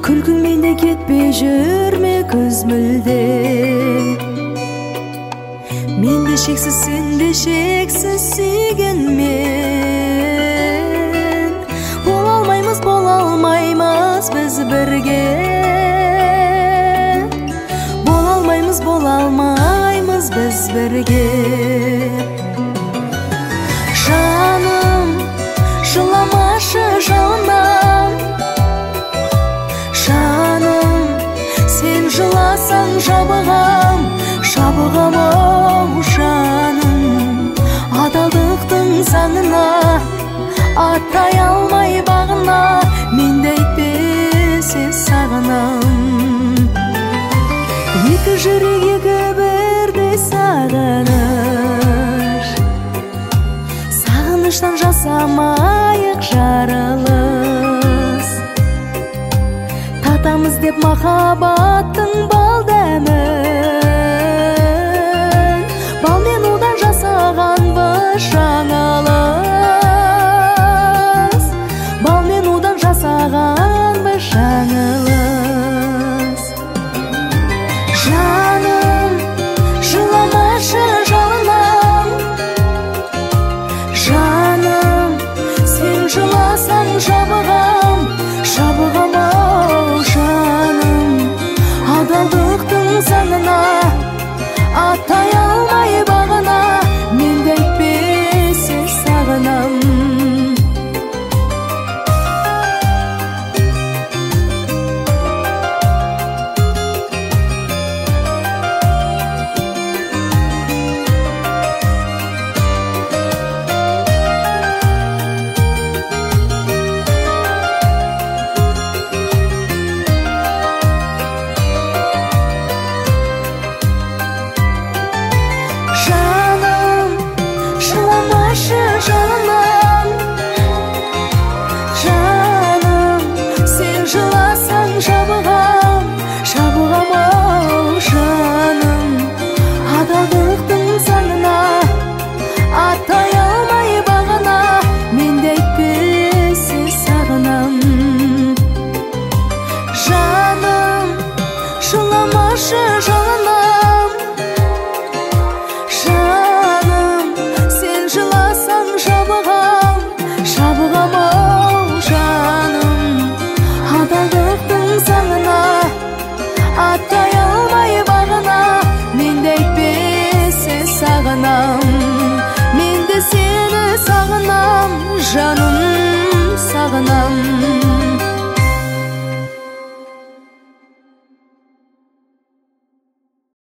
Күлкің менде кетпей жүрме көз мүлде. Мен де шексіз, сен де шексіз сүйгенмен. Бола алмаймыз біз бірге. Бола алмаймыз біз бірге. Жаным, жыламашы жалынам. Жаным, сен жыласаң жабығам, оу жаным. Адалдықтың заңына аттай алмай бағына, мен де айтпесе сағынам. Екі жүрек екі бірдей сағыныш, сағыныштан жасамайық жарылыс. Татамыз деп махаббаттың бал дәмін, бал мен удан жасағанбыз жаңылыс. Бал мен удан жасағанбыз жаңылыс.